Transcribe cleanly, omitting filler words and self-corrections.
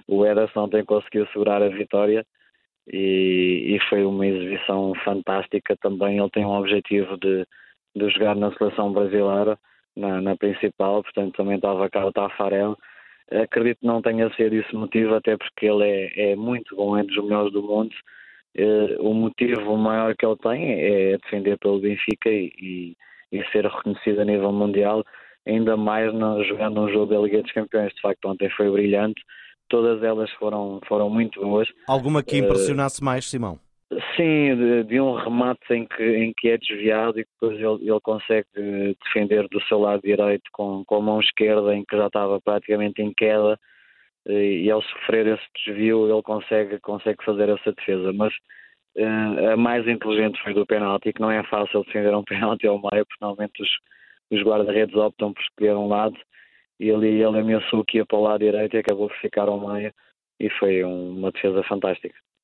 o Ederson ontem conseguiu segurar a vitória e foi uma exibição fantástica também. Ele tem um objetivo de jogar na seleção brasileira, na principal, portanto também estava cá o Tafarel. Acredito que não tenha sido esse motivo, até porque ele é muito bom, é dos melhores do mundo. O motivo maior que ele tem é defender pelo Benfica e ser reconhecido a nível mundial, ainda mais jogando um jogo da Liga dos Campeões. De facto, ontem foi brilhante, todas elas foram muito boas. Alguma que impressionasse mais, Simão? Sim, de um remate em que é desviado e depois ele consegue defender do seu lado direito com a mão esquerda, em que já estava praticamente em queda, e ao sofrer esse desvio ele consegue fazer essa defesa. Mas a mais inteligente foi do penalti, que não é fácil defender um penalti ao meio, porque normalmente os guarda-redes optam por escolher um lado, e ele ameaçou que ia para o lado direito e acabou por ficar ao meio, e foi uma defesa fantástica.